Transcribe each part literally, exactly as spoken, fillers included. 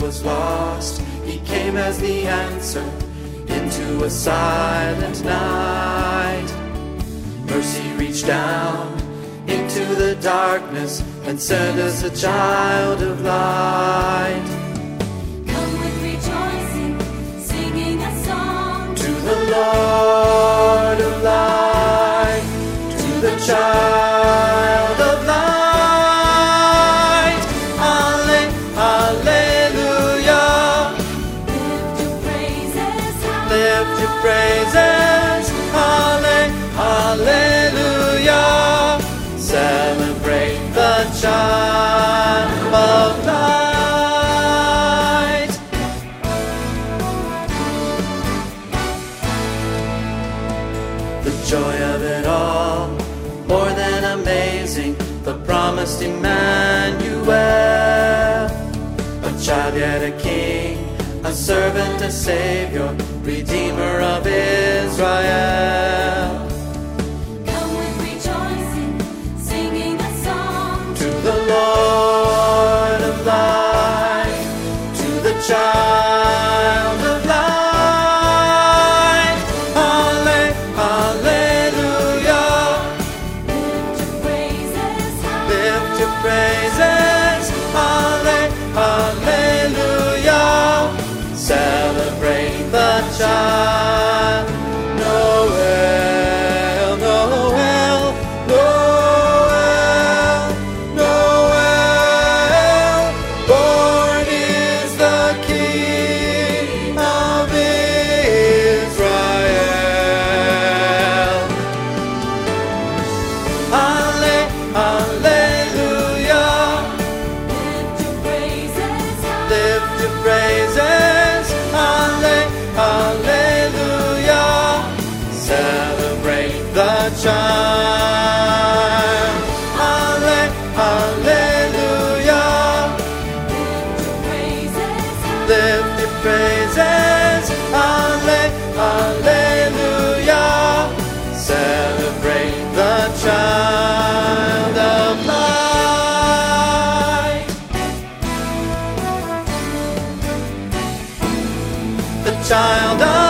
was lost, he came as the answer into a silent night. Mercy reached down into the darkness and sent us a child of light. Come with rejoicing, singing a song To the Lord of light, to the child of light. Alle- Hallelujah. Lift your praises high. Lift your praises. Halle- Hallelujah. Celebrate the child of light. The joy of it all, more than amazing, the promised Emmanuel. A child yet a king, a servant, a savior, redeemer of Israel. Come with rejoicing, singing a song To the Lord of light, to the child of light. Halle- Hallelujah. Lift your praises high. Lift your praises. Halle- Hallelujah. Celebrate the child. Noel, Noel, Noel, Noel. Born is the King of Israel. Halle- Hallelujah. Lift your praises high. Lift your praises. Halle- Hallelujah. Celebrate the child. Halle- Hallelujah. Lift your praises high. Lift your praises. Halle- Hallelujah. Celebrate the child of light. The child of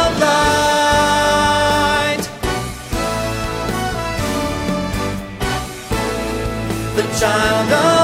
light. The child of